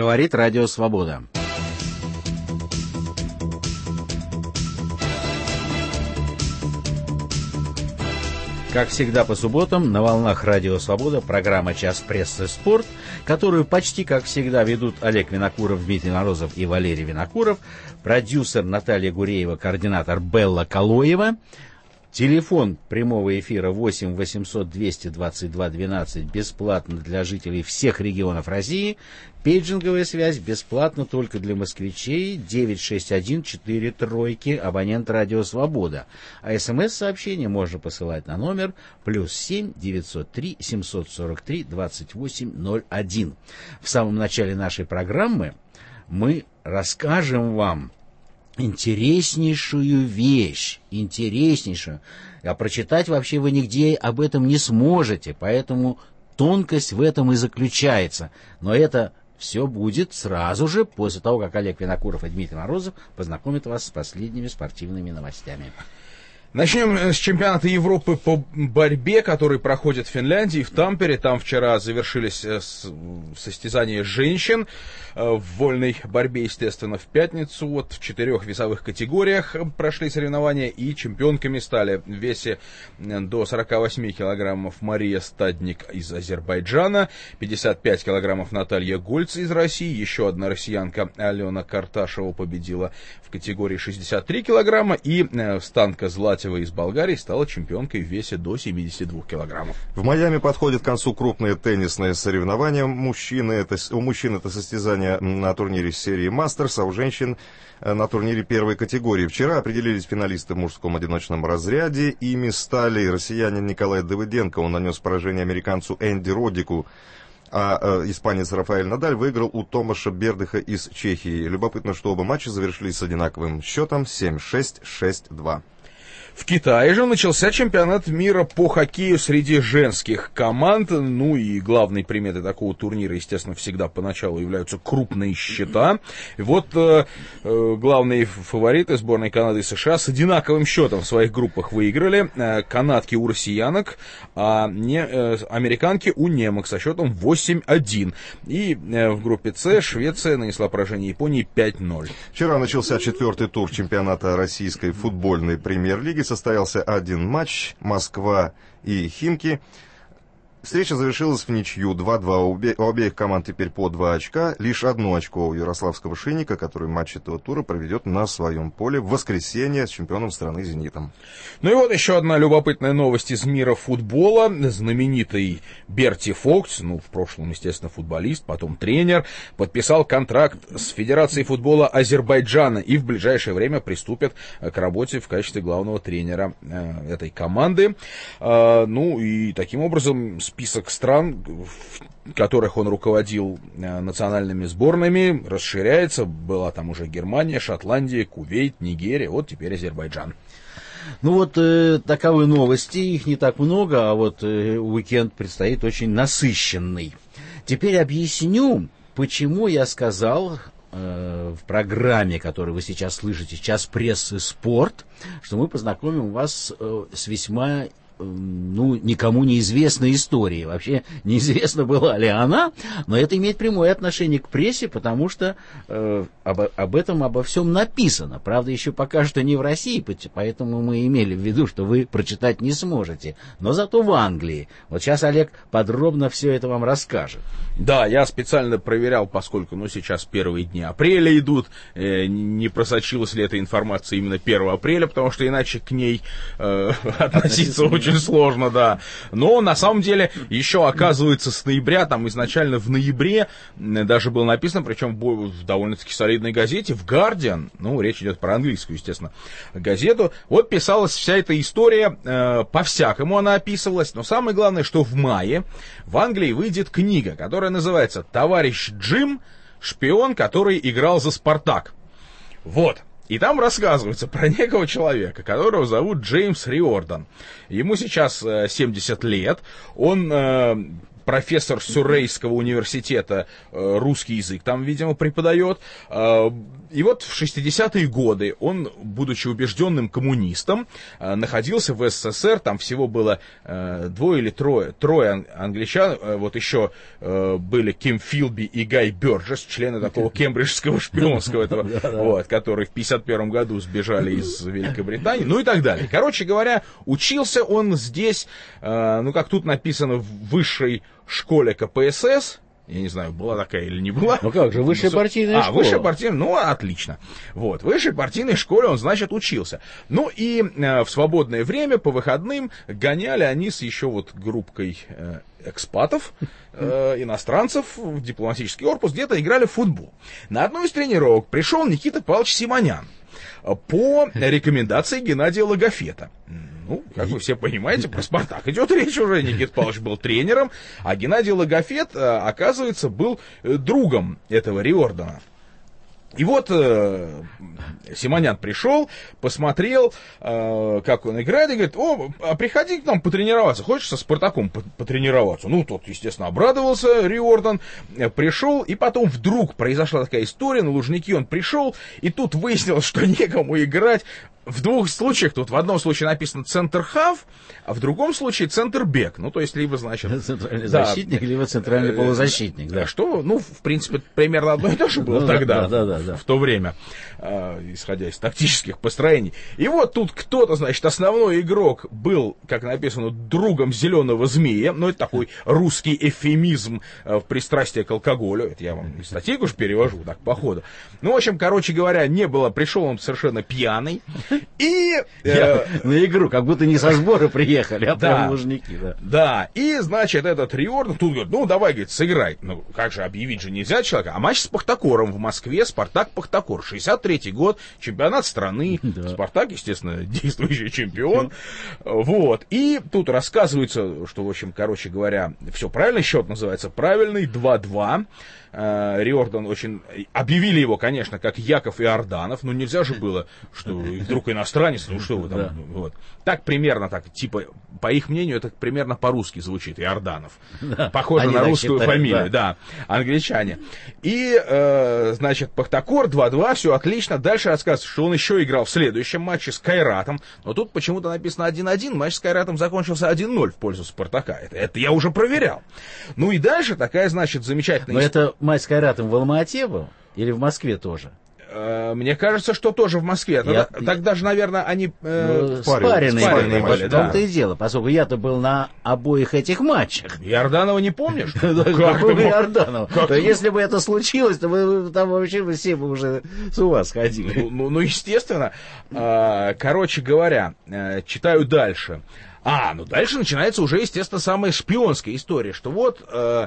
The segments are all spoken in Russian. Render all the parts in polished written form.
Говорит Радио Свобода. Как всегда по субботам на волнах Радио Свобода программа «Час прессы спорт», которую почти как всегда ведут Олег Винокуров, Дмитрий Морозов и Валерий Винокуров, продюсер Наталья Гуреева, координатор Белла Калоева. Телефон прямого эфира 8 800 222 12 бесплатно для жителей всех регионов России. Пейджинговая связь бесплатно только для москвичей 961 43 абонент Радио Свобода. А СМС-сообщение можно посылать на номер +7 903 743 2801. В самом начале нашей программы мы расскажем вам интереснейшую вещь, а прочитать вообще вы нигде об этом не сможете, поэтому тонкость в этом и заключается. Но это все будет сразу же после того, как Олег Винокуров и Дмитрий Морозов познакомят вас с последними спортивными новостями. Начнем с чемпионата Европы по борьбе, который проходит в Финляндии, в Тампере. Там вчера завершились состязания женщин в вольной борьбе, естественно, в пятницу. Вот в 4 весовых категориях прошли соревнования, и чемпионками стали в весе до 48 килограммов Мария Стадник из Азербайджана, 55 килограммов Наталья Гольц из России, еще одна россиянка Алена Карташева победила в категории 63 килограмма, и Станка Златева из Болгарии стала чемпионкой в весе до 72 килограммов. В Майами подходят к концу крупные теннисные соревнования. У мужчин это состязание на турнире серии Мастерс, а у женщин на турнире первой категории. Вчера определились финалисты в мужском одиночном разряде. Ими стали россиянин Николай Давыденко. Он нанес поражение американцу Энди Родику. А испанец Рафаэль Надаль выиграл у Томаша Бердыха из Чехии. Любопытно, что оба матча завершились с одинаковым счетом 7-6, 6-2. В Китае же начался чемпионат мира по хоккею среди женских команд. Ну и главной приметой такого турнира, естественно, всегда поначалу являются крупные счета. И вот главные фавориты сборной Канады и США с одинаковым счетом в своих группах выиграли. Канадки у россиянок, а американки у немок со счетом 8-1. И в группе С Швеция нанесла поражение Японии 5-0. Вчера начался 4-й тур чемпионата российской футбольной премьер-лиги. Состоялся один матч, Москва и Химки. Встреча завершилась в ничью 2-2. У обеих команд теперь по 2 очка. Лишь одно очко у ярославского «Шинника», который матч этого тура проведет на своем поле в воскресенье с чемпионом страны «Зенитом». Ну и вот еще одна любопытная новость из мира футбола. Знаменитый Берти Фокс, в прошлом, естественно, футболист, потом тренер, подписал контракт с Федерацией футбола Азербайджана и в ближайшее время приступит к работе в качестве главного тренера этой команды. Ну и таким образом список стран, в которых он руководил национальными сборными, расширяется. Была там уже Германия, Шотландия, Кувейт, Нигерия, вот теперь Азербайджан. Ну вот таковы новости, их не так много, а вот уикенд предстоит очень насыщенный. Теперь объясню, почему я сказал в программе, которую вы сейчас слышите, «Час прессы спорт», что мы познакомим вас с весьма никому неизвестной истории. Вообще неизвестно, была ли она, но это имеет прямое отношение к прессе, потому что об этом, обо всем написано. Правда, еще пока что не в России, поэтому мы имели в виду, что вы прочитать не сможете. Но зато в Англии. Вот сейчас Олег подробно все это вам расскажет. Да, я специально проверял, поскольку сейчас первые дни апреля идут, не просочилась ли эта информация именно 1 апреля, потому что иначе к ней относиться очень сложно, да. Но на самом деле еще оказывается с ноября, там изначально в ноябре даже было написано, причем в довольно-таки солидной газете, в Guardian, речь идет про английскую, естественно, газету, вот писалась вся эта история, по-всякому она описывалась, но самое главное, что в мае в Англии выйдет книга, которая называется «Товарищ Джим. Шпион, который играл за Спартак». Вот. И там рассказывается про некого человека, которого зовут Джеймс Риордан. Ему сейчас 70 лет. Он профессор Суррейского университета, русский язык там, видимо, преподает. И вот в 60-е годы он, будучи убежденным коммунистом, находился в СССР, там всего было трое англичан, вот еще были Ким Филби и Гай Бёрджес, члены такого кембриджского шпионского этого, вот, которые в 51 году сбежали из Великобритании, ну и так далее. Короче говоря, учился он здесь, ну как тут написано, в высшей школе КПСС. Я не знаю, была такая или не была. Ну как же, высшая партийная школа. Высшая партийная, ну, отлично. Вот, в высшей партийной школе он, значит, учился. Ну, и в свободное время, по выходным, гоняли они с еще вот группкой экспатов, иностранцев, в дипломатический корпус, где-то играли в футбол. На одну из тренировок пришел Никита Павлович Симонян по рекомендации Геннадия Логофета. Ну, как вы все понимаете, про «Спартак» идет речь уже. Никита Павлович был тренером, а Геннадий Логофет, оказывается, был другом этого Риордана. И вот Симонян пришел, посмотрел, как он играет, и говорит: а приходи к нам потренироваться, хочешь со «Спартаком» потренироваться? Ну, тот, естественно, обрадовался, Риордан, пришел, и потом вдруг произошла такая история, на Лужники он пришел, и тут выяснилось, что некому играть. В двух случаях, тут в одном случае написано центр-хав, а в другом случае центр-бек. Ну, то есть, либо, значит... Центральный защитник, либо центральный полузащитник. Да. Что, ну, в принципе, примерно одно и то же было тогда, в то время, исходя из тактических построений. И вот тут кто-то, значит, основной игрок был, как написано, другом зеленого змея. Ну, это такой русский эвфемизм в пристрастии к алкоголю. Это я вам статейку уж перевожу, так, по ходу. Ну, в общем, короче говоря, не было, пришел он совершенно пьяный. И на игру, как будто не со сбора приехали, а прям Лужники. Да, и, значит, этот Риордан тут говорит: ну, давай, говорит, сыграй. Ну, как же, объявить же нельзя человека. А матч с Пахтакором в Москве, «Спартак-Пахтакор», 63-й год, чемпионат страны. Да. «Спартак», естественно, действующий чемпион. Вот, и тут рассказывается, что, в общем, короче говоря, все правильно, счет называется правильный, 2-2. Риордан очень... Объявили его, конечно, как Яков Иорданов, но нельзя же было, что вдруг иностранец, ну что вы там... Да. Вот. Так примерно, так, типа, по их мнению, это примерно по-русски звучит, Иорданов. Да. Похоже на русскую фамилию, да, англичане. И, значит, Пахтакор 2-2, все отлично. Дальше рассказывается, что он еще играл в следующем матче с Кайратом, но тут почему-то написано 1-1, матч с Кайратом закончился 1-0 в пользу «Спартака». Это я уже проверял. Ну и дальше такая, значит, замечательная... Но это матч с Кайратом в Алма-Ате был? Или в Москве тоже? Мне кажется, что тоже в Москве. Тогда же, наверное, они спаренные были. В том-то и дело, поскольку я-то был на обоих этих матчах. Иорданова не помнишь? Какого Иорданова? Если бы это случилось, то вы там вообще все бы уже с ума сходили. Ну, естественно. Короче говоря, читаю дальше. Ну дальше начинается уже, естественно, самая шпионская история, что вот...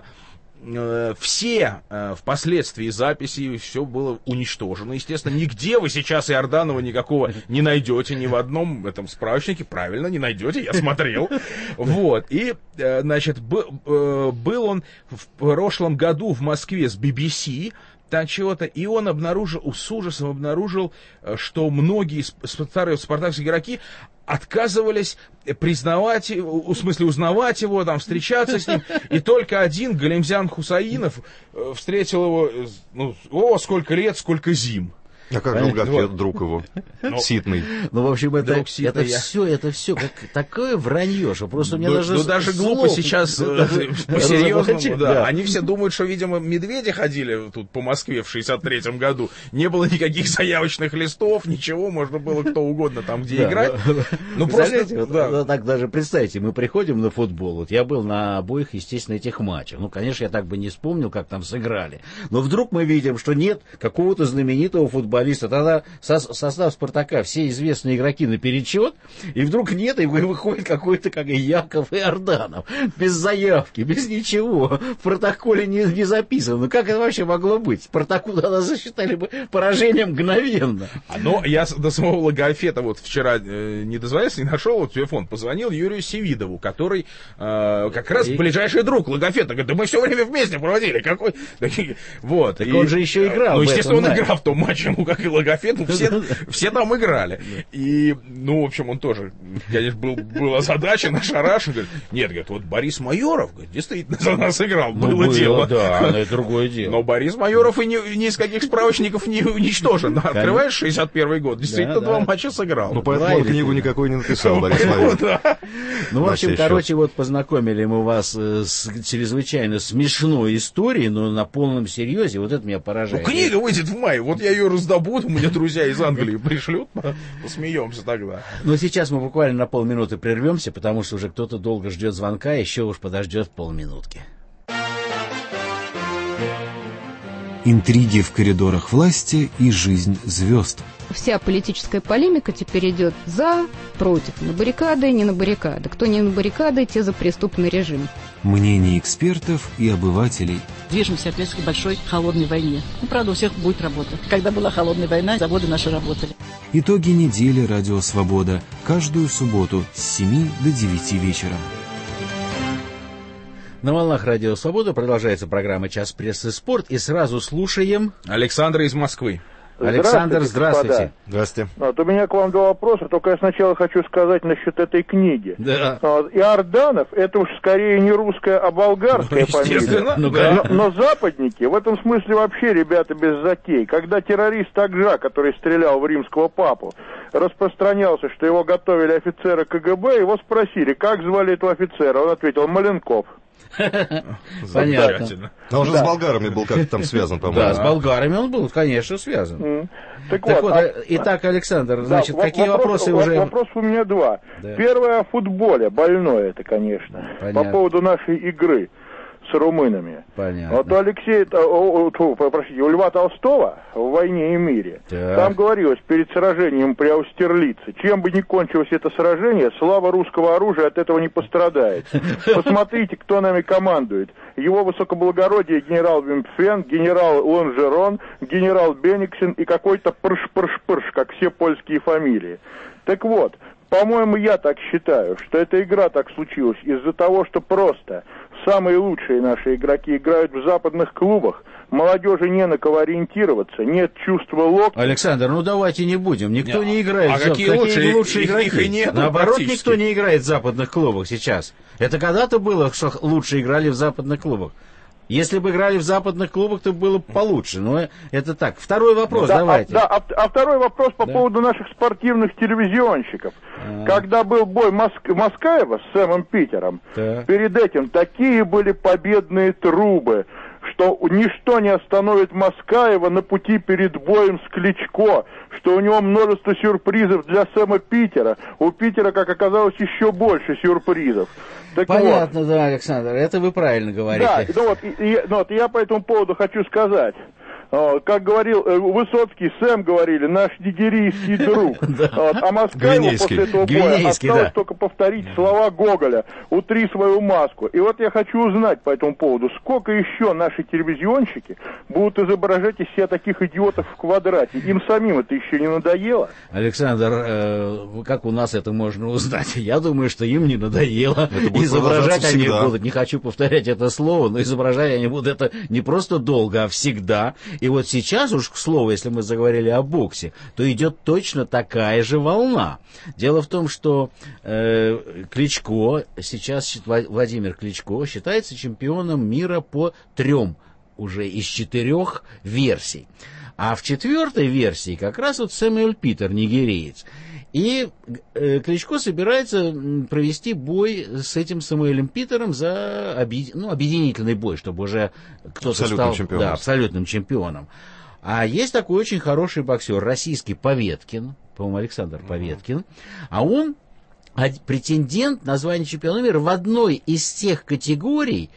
все впоследствии записи, все было уничтожено. Естественно, нигде вы сейчас Иорданова никакого не найдете, ни в одном этом справочнике, правильно, не найдете, я смотрел. Вот, и, значит, был он в прошлом году в Москве с BBC, там чего-то, и он с ужасом обнаружил, что многие старые спартакские игроки отказывались признавать, в смысле узнавать его, там, встречаться с ним, и только один, Галимзян Хусаинов, встретил его, сколько лет, сколько зим. А как Логофет, друг его, Ситный? Ну, в общем, это все как такое вранье, что просто мне даже глупо сейчас по-серьезному, да. Они все думают, что, видимо, медведи ходили тут по Москве в 63-м году. Не было никаких заявочных листов, ничего, можно было кто угодно там где играть. Ну, просто... Так даже представьте, мы приходим на футбол, вот я был на обоих, естественно, этих матчах. Ну, конечно, я так бы не вспомнил, как там сыграли. Но вдруг мы видим, что нет какого-то знаменитого футболиста. Тогда состав «Спартака», все известные игроки наперечет, и вдруг нет, и выходит какой-то, как Яков Иорданов, без заявки, без ничего, в протоколе не записано. Ну как это вообще могло быть? Спартаку тогда засчитали бы поражение мгновенно. Но я до самого Логофета вот вчера не дозвонился, не нашел вот телефон, позвонил Юрию Севидову, который как раз ближайший друг Логофета. Говорит: да мы все время вместе проводили, какой... Вот. Так он же еще играл. Ну, естественно, он играл в том матче, ему как и Логофет, все там играли. И, в общем, он тоже, конечно, был озадачен, ошарашен. Говорит, нет, говорит, вот Борис Майоров, говорит, действительно за нас играл, было дело. Да, но это другое дело. Но Борис Майоров и ни из каких справочников не уничтожен. Открываешь 61-й год, действительно 2 матча сыграл. Ну, поэтому он книгу никакой не написал, Борис Майоров. Ну, в общем, короче, вот познакомили мы вас с чрезвычайно смешной историей, но на полном серьезе, вот это меня поражает. Ну, книга выйдет в мае, вот я ее раздобуду, у меня друзья из Англии пришлют, посмеемся тогда. Но сейчас мы буквально на полминуты прервемся, потому что уже кто-то долго ждет звонка, еще уж подождет полминутки. Интриги в коридорах власти и жизнь звезд. Вся политическая полемика теперь идет за, против, на баррикады, не на баррикады. Кто не на баррикады, те за преступный режим. Мнения экспертов и обывателей. Движемся опять к большой холодной войне. Правда, у всех будет работа. Когда была холодная война, заводы наши работали. Итоги недели «Радио Свобода». Каждую субботу с 7 до 9 вечера. На волнах Радио Свобода продолжается программа «Час прессы спорт». И сразу слушаем... Александра из Москвы. Александр, здравствуйте. Здравствуйте. У меня к вам 2 вопроса, только я сначала хочу сказать насчет этой книги. Да. Иорданов, это уж скорее не русская, а болгарская фамилия. Но западники, в этом смысле вообще ребята без затей. Когда террорист Акжа, который стрелял в римского папу, распространялся, что его готовили офицеры КГБ, его спросили, как звали этого офицера. Он ответил, Маленков. Понятно. Но он же с болгарами был как-то там связан, по-моему. Да, с болгарами он был, конечно, связан. Так Так вот, вот, итак, Александр, значит, какие вопросы уже... Вопрос у меня 2. Да. Первое о футболе, больное это, конечно. Понятно. По поводу нашей игры с румынами. Понятно. Вот у Льва Толстого в «Войне и мире» Так. там говорилось перед сражением при Аустерлице, чем бы ни кончилось это сражение, слава русского оружия от этого не пострадает. Посмотрите, кто нами командует. Его высокоблагородие генерал Вимпфен, генерал Лонжерон, генерал Бениксен и какой-то Пырш-Пырш-Пырш, как все польские фамилии. Так вот, по-моему, я так считаю, что эта игра так случилась из-за того, что просто самые лучшие наши игроки играют в западных клубах, молодежи не на кого ориентироваться, нет чувства локтя. Александр, ну давайте не будем. Никто не играет. А какие лучшие игроки? Их и нет. Наоборот, никто не играет в западных клубах сейчас. Это когда-то было, что лучше играли в западных клубах. Если бы играли в западных клубах, то было бы получше. Но это так. Второй вопрос, давайте. А второй вопрос по поводу наших спортивных телевизионщиков. Когда был бой Маскаева с Сэмом Питером, перед этим такие были победные трубы, что ничто не остановит Маскаева на пути перед боем с Кличко, что у него множество сюрпризов для Сэма Питера. У Питера, как оказалось, еще больше сюрпризов. Так понятно, да, Александр, это вы правильно говорите. Да, я по этому поводу хочу сказать. Как говорил Высоцкий, Сэм говорили, наш нигерийский друг. А Маскаеву после этого боя осталось только повторить слова Гоголя: «Утри свою маску». И вот я хочу узнать по этому поводу, сколько еще наши телевизионщики будут изображать из себя таких идиотов в квадрате. Им самим это еще не надоело? Александр, как у нас это можно узнать? Я думаю, что им не надоело. Изображать они будут, не хочу повторять это слово, но изображать они будут это не просто долго, а всегда. И вот сейчас уж, к слову, если мы заговорили о боксе, то идет точно такая же волна. Дело в том, что Кличко, сейчас Владимир Кличко считается чемпионом мира по 3 уже из 4 версий. А в 4-й версии как раз вот Сэмюэль Питер, нигериец. И Кличко собирается провести бой с этим Самуэлем Питером за объединительный бой, чтобы уже кто-то стал абсолютным чемпионом. А есть такой очень хороший боксер, российский Поветкин, по-моему, Александр Поветкин, а он претендент на звание чемпиона мира в одной из тех категорий,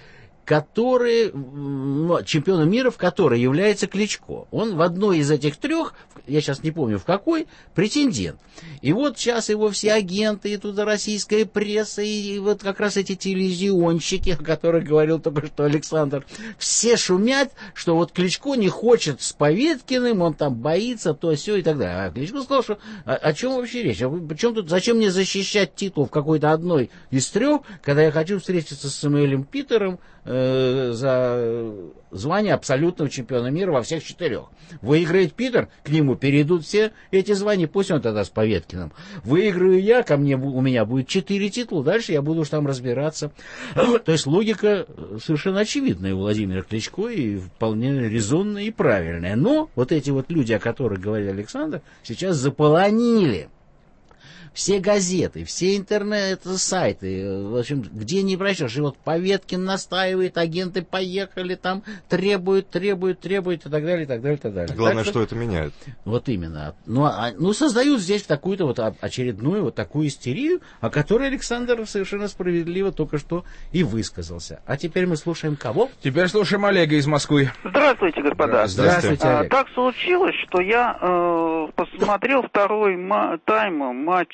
чемпионом мира, в которой является Кличко. Он в одной из этих 3, я сейчас не помню в какой, претендент. И вот сейчас его все агенты, и туда российская пресса, и вот как раз эти телевизионщики, о которых говорил только что Александр, все шумят, что вот Кличко не хочет с Поветкиным, он там боится, то, сё и так далее. А Кличко сказал, что о чем вообще речь? Зачем мне защищать титул в какой-то одной из 3, когда я хочу встретиться с Самуэлем Питером за звание абсолютного чемпиона мира во всех 4. Выиграет Питер, к нему перейдут все эти звания, пусть он тогда с Поветкиным. Выиграю я, у меня будет 4 титула, дальше я буду уж там разбираться. То есть логика совершенно очевидная у Владимира Кличко и вполне резонная и правильная. Но вот эти вот люди, о которых говорил Александр, сейчас заполонили все газеты, все интернет-сайты, в общем, где не прочтешь. И вот Поветкин настаивает, агенты поехали, там требуют и так далее, и так далее, и так далее. Главное, что это меняет. Вот именно. Ну, создают здесь такую-то вот очередную вот такую истерию, о которой Александр совершенно справедливо только что и высказался. А теперь мы слушаем кого? Теперь слушаем Олега из Москвы. Здравствуйте, господа. Здравствуйте, Олег. Так случилось, что я посмотрел второй тайм матча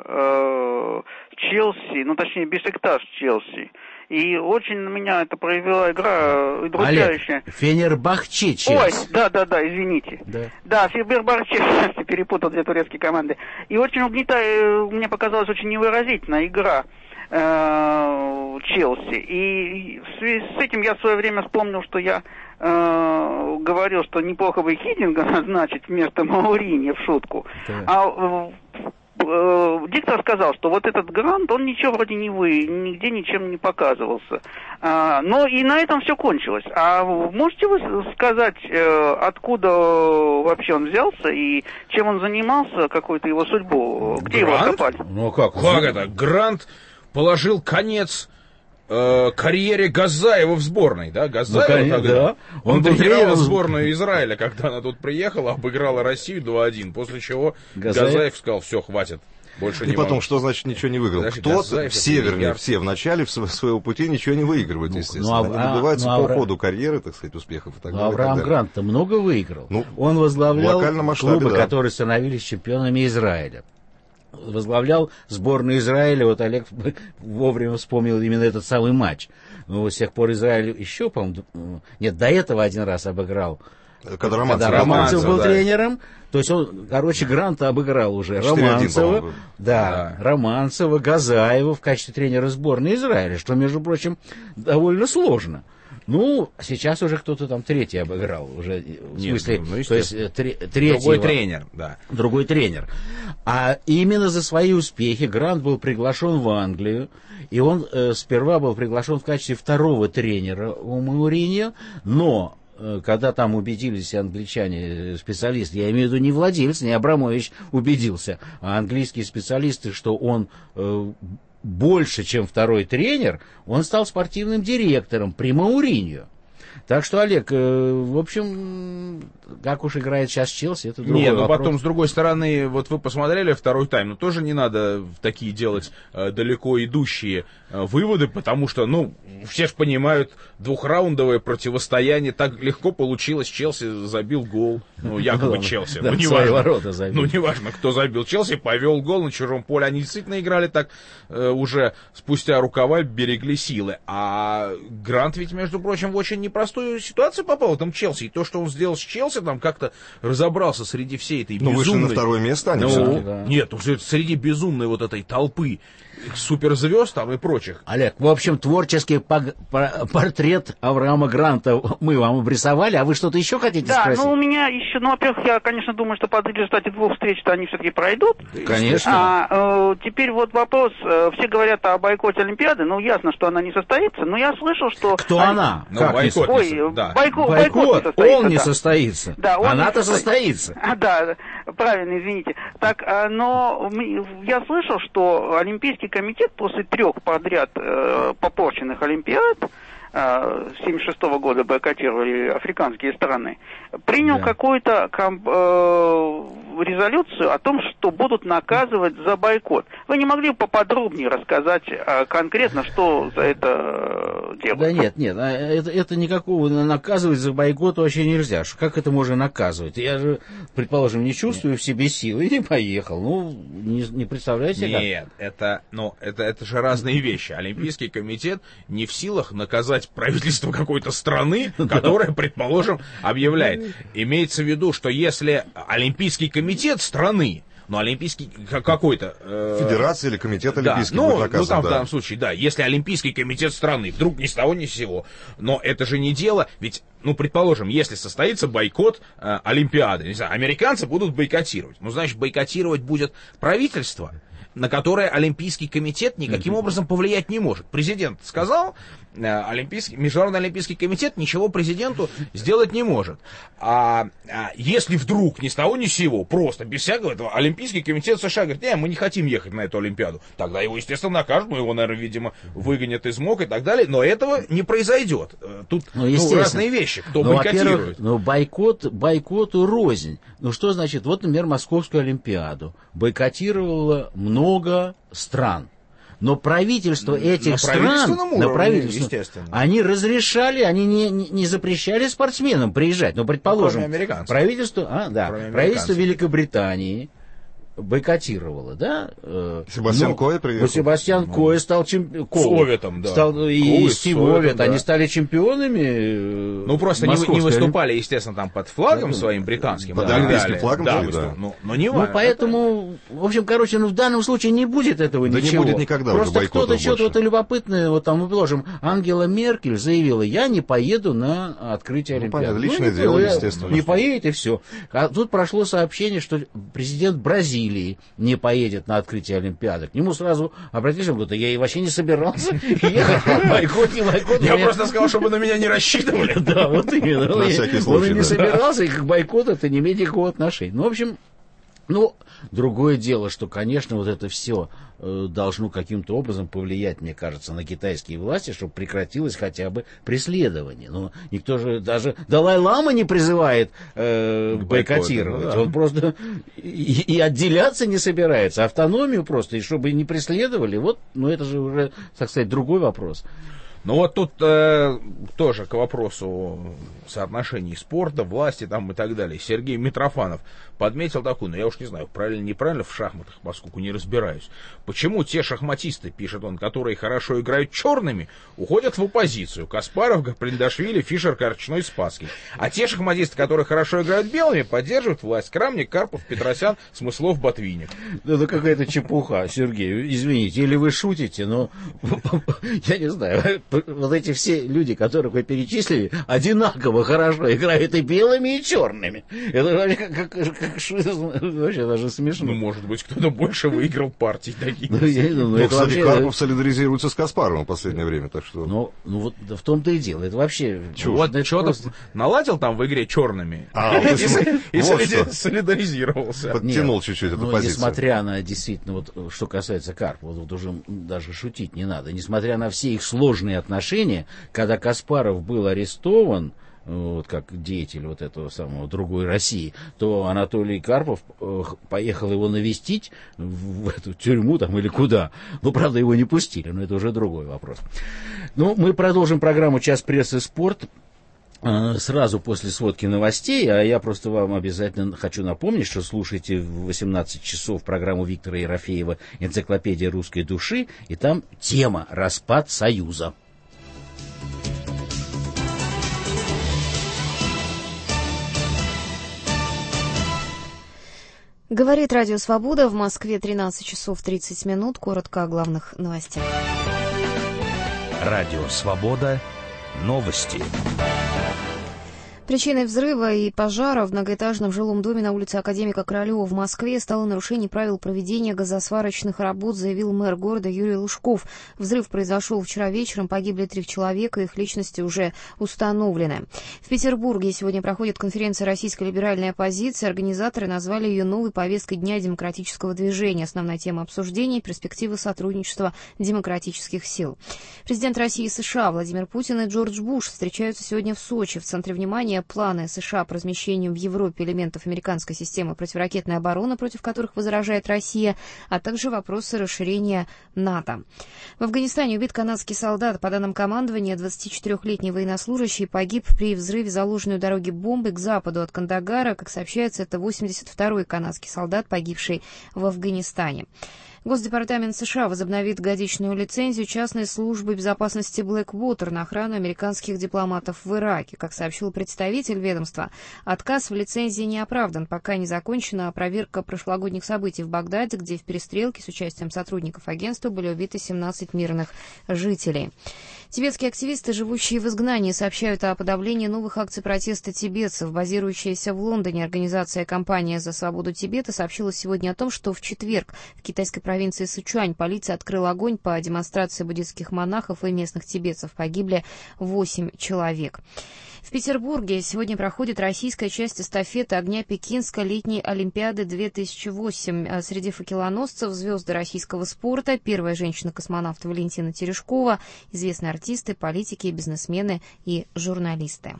Челси, ну точнее Бешикташ Челси. И очень на меня это произвела игра удручающая. Олег, Фенербахче Челси. Ой, да, извините. Да, Фенербахче Челси, перепутал две турецкие команды. И очень мне показалась очень невыразительная игра Челси. И в связи с этим я в свое время вспомнил, что я говорил, что неплохо бы Хиддинга назначить вместо Мауриньо в шутку. Да. Диктор сказал, что вот этот Грант, он ничего вроде нигде ничем не показывался. Но и на этом все кончилось. А можете вы сказать, откуда вообще он взялся и чем он занимался, какую-то его судьбу? Где Грант? его откопали? Ну как это? Грант положил конец карьере Газаева в сборной, да? Газаева да. Он тренировал сборную Израиля, когда она тут приехала, обыграла Россию 2-1, после чего Газаев сказал, все, хватит. Больше и потом, что значит ничего не выиграл? Кто-то, северные все в начале своего пути ничего не выигрывают, естественно. Они добиваются по ходу карьеры, так сказать, успехов и так далее. Авраам Грант-то много выиграл. Он возглавлял клубы, которые становились чемпионами Израиля. Возглавлял сборную Израиля, вот Олег вовремя вспомнил именно этот самый матч. Но с тех пор Израиль еще, по-моему, до этого один раз обыграл. Когда Романцев был тренером, то есть он, Гранта обыграл уже Романцева, Романцева, Газаева в качестве тренера сборной Израиля, что, между прочим, довольно сложно. Ну, сейчас уже кто-то там третий обыграл. Уже, в смысле, то есть третий. Другой тренер, да. Другой тренер. А именно за свои успехи Грант был приглашен в Англию. И он сперва был приглашен в качестве второго тренера у Мауриньо. Но когда там убедились англичане, специалисты, я имею в виду не владелец, не Абрамович убедился, а английские специалисты, что он больше, чем второй тренер, он стал спортивным директором при Мауриньо. Так что, Олег, в общем, как уж играет сейчас Челси, это другой вопрос. Потом, с другой стороны, вот вы посмотрели второй тайм, но тоже не надо такие делать далеко идущие выводы, потому что, все же понимают, двухраундовое противостояние, так легко получилось, Челси забил гол, якобы Челси, неважно, кто забил, Челси повел гол на чужом поле, они действительно играли так, уже спустя рукава берегли силы, а Грант ведь, между прочим, в очень непростой ситуацию попал в этом Челси. И то, что он сделал с Челси, там как-то разобрался среди всей этой безумной... вышли на второе место они все-таки. Нет, среди безумной вот этой толпы суперзвезд там и прочих. Олег, в общем, творческий портрет Авраама Гранта мы вам обрисовали, а вы что-то еще хотите спросить? Да, у меня еще, во-первых, я, конечно, думаю, что по результате двух встреч-то они все-таки пройдут. Конечно. Теперь вот вопрос, все говорят о бойкоте Олимпиады, ясно, что она не состоится, но я слышал, что... Кто она? Бойкот бойкот, он не состоится. Да, она-то состоится. Да, правильно, извините. Так, но я слышал, что Олимпийский комитет после 3 подряд попорченных Олимпиад, 1976 года бойкотировали африканские страны, принял какую-то резолюцию о том, что будут наказывать за бойкот. Вы не могли бы поподробнее рассказать конкретно, что за это делают? Да нет, это никакого наказывать за бойкот вообще нельзя. Как это можно наказывать? Я же, предположим, не чувствую в себе силы и не поехал. Не представляете, как? Нет, это же разные вещи. Олимпийский комитет не в силах наказать правительство какой-то страны, которое, предположим, объявляет. Имеется в виду, что если Олимпийский комитет страны но олимпийский какой-то... Федерация или комитет олимпийский да, будет наказан. Там в данном случае, да, если олимпийский комитет страны вдруг ни с того ни с сего, но это же не дело, ведь, предположим, если состоится бойкот Олимпиады, не знаю, американцы будут бойкотировать, значит, бойкотировать будет правительство, на которое Олимпийский комитет никаким образом повлиять не может. Президент сказал, Международный Олимпийский комитет ничего президенту сделать не может. А если вдруг ни с того ни с сего, просто без всякого этого, Олимпийский комитет США говорит, мы не хотим ехать на эту Олимпиаду, тогда его, естественно, накажут, его, наверное, видимо, выгонят из МОК и так далее, но этого не произойдет. Тут разные вещи, кто бойкотирует. Бойкоту рознь. Что значит, вот, например, Московскую Олимпиаду бойкотировало много стран. Но правительство этих стран, они разрешали, они не запрещали спортсменам приезжать. Но, предположим, правительство Великобритании бойкотировало, да? Себастьян Кое приехал. Себастьян Кое стал чемпионом. С Оветом, да. И Стив Овет, они стали чемпионами. Просто не выступали, естественно, там под флагом своим британским. Под английским флагом, да. Но не важно. Поэтому, в общем, в данном случае не будет этого ничего. Да не будет никогда уже бойкота. Просто кто-то что-то любопытное, предположим, Ангела Меркель заявила, я не поеду на открытие Олимпиады. Понятно, личное дело, естественно. Не поедет и все. А тут прошло сообщение, что президент Бразилии не поедет на открытие Олимпиады. К нему сразу обратились, он говорит, я и вообще не собирался ехать. Бойкот. Я просто сказал, чтобы на меня не рассчитывали. Да, вот именно. На всякий случай. Он и не собирался, и к бойкоту это не имеет никакого отношения. В общем, другое дело, что, конечно, это все должно каким-то образом повлиять, мне кажется, на китайские власти, чтобы прекратилось хотя бы преследование. Но никто же, даже Далай-лама не призывает бойкотировать. Да. Он просто и отделяться не собирается, автономию просто, и чтобы не преследовали. Это же уже, так сказать, другой вопрос. Тут тоже к вопросу соотношений спорта, власти и так далее. Сергей Митрофанов подметил такую, я уж не знаю, правильно, неправильно в шахматах, поскольку не разбираюсь. Почему те шахматисты, пишет он, которые хорошо играют черными, уходят в оппозицию? Каспаров, Гаприндашвили, Фишер, Корчной, Спасский. А те шахматисты, которые хорошо играют белыми, поддерживают власть. Крамник, Карпов, Петросян, Смыслов, Ботвинник. Это какая-то чепуха, Сергей, извините, или вы шутите, но я не знаю, эти все люди, которых вы перечислили, одинаково хорошо играют и белыми, и черными. Это вообще даже смешно. Может быть, кто-то больше выиграл партий таких. Кстати, Карпов солидаризируется с Каспаровым в последнее время, так что... В том-то и дело. Это вообще... Что-то наладил там в игре черными и солидаризировался. Подтянул чуть-чуть эту позицию. Несмотря на, действительно, что касается Карпова, уже даже шутить не надо, несмотря на все их сложные отношения, когда Каспаров был арестован, как деятель этого самого другой России, то Анатолий Карпов поехал его навестить в эту тюрьму или куда. Правда, его не пустили, но это уже другой вопрос. Мы продолжим программу «Час прессы. Спорт» сразу после сводки новостей, а я просто вам обязательно хочу напомнить, что слушайте в 18 часов программу Виктора Ерофеева «Энциклопедия русской души», и там тема «Распад Союза». Говорит Радио Свобода. В Москве 13 часов 30 минут. Коротко о главных новостях. Радио Свобода. Новости. Причиной взрыва и пожара в многоэтажном жилом доме на улице Академика Королева в Москве стало нарушение правил проведения газосварочных работ, заявил мэр города Юрий Лужков. Взрыв произошел вчера вечером, погибли 3 человека, их личности уже установлены. В Петербурге сегодня проходит конференция «Российская либеральная оппозиция». Организаторы назвали ее новой повесткой Дня демократического движения. Основная тема обсуждения – перспективы сотрудничества демократических сил. Президент России и США Владимир Путин и Джордж Буш встречаются сегодня в Сочи. В центре внимания планы США по размещению в Европе элементов американской системы противоракетной обороны, против которых возражает Россия, а также вопросы расширения НАТО. В Афганистане убит канадский солдат. По данным командования, 24-летний военнослужащий погиб при взрыве заложенной у дороги бомбы к западу от Кандагара. Как сообщается, это 82-й канадский солдат, погибший в Афганистане. Госдепартамент США возобновит годичную лицензию частной службы безопасности Blackwater на охрану американских дипломатов в Ираке. Как сообщил представитель ведомства, отказ в лицензии не оправдан, пока не закончена проверка прошлогодних событий в Багдаде, где в перестрелке с участием сотрудников агентства были убиты 17 мирных жителей. Тибетские активисты, живущие в изгнании, сообщают о подавлении новых акций протеста тибетцев. Базирующаяся в Лондоне организация «Кампания за свободу Тибета» сообщила сегодня о том, что в четверг в китайской провинции Сычуань полиция открыла огонь по демонстрации буддистских монахов и местных тибетцев. Погибли 8 человек. В Петербурге сегодня проходит российская часть эстафеты огня Пекинской летней Олимпиады 2008. Среди факелоносцев звезды российского спорта, первая женщина-космонавт Валентина Терешкова, известные артисты, политики, бизнесмены и журналисты.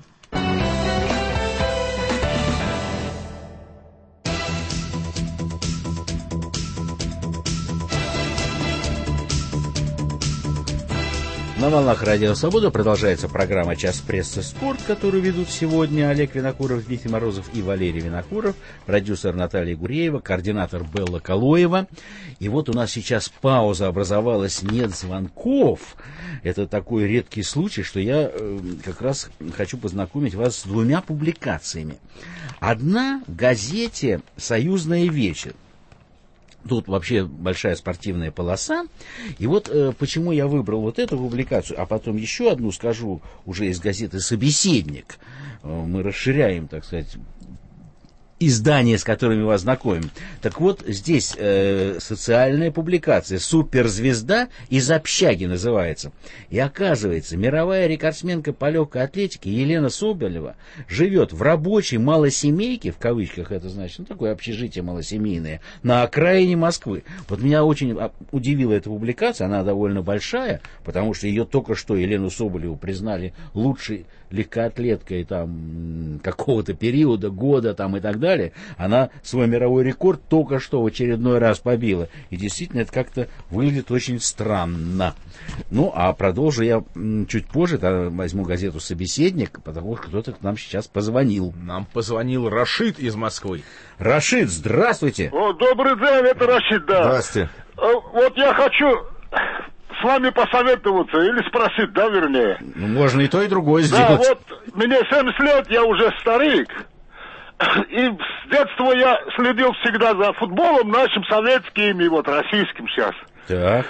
На волнах Радио Свобода продолжается программа «Час прессы спорт», которую ведут сегодня Олег Винокуров, Дмитрий Морозов и Валерий Винокуров, продюсер Наталья Гуреева, координатор Белла Калоева. И вот у нас сейчас пауза образовалась, нет звонков. Это такой редкий случай, что я как раз хочу познакомить вас с двумя публикациями. Одна в газете «Союзная вечер». Тут вообще большая спортивная полоса. И вот почему я выбрал вот эту публикацию, а потом еще одну скажу уже из газеты «Собеседник». Мы расширяем, так сказать, издания, с которыми вас знакомим. Так вот, здесь социальная публикация «Суперзвезда из общаги» называется. И оказывается, мировая рекордсменка по легкой атлетике Елена Соболева живет в рабочей малосемейке, в кавычках это значит, такое общежитие малосемейное, на окраине Москвы. Вот меня очень удивила эта публикация, она довольно большая, потому что ее только что, Елену Соболеву, признали лучшей легкоатлеткой там какого-то периода, года там и так далее. Она свой мировой рекорд только что в очередной раз побила. И действительно это как-то выглядит очень странно. Ну, а продолжу я чуть позже, возьму газету «Собеседник», потому что кто-то к нам сейчас позвонил. Нам позвонил Рашид из Москвы. Рашид, здравствуйте. О, добрый день, это Рашид, да. Здравствуйте. Вот я хочу с вами посоветоваться или спросить, да, вернее. Ну, можно и то, и другое сделать. Да, вот мне 70 лет, я уже старик. И с детства я следил всегда за футболом нашим советским и вот российским сейчас. Так.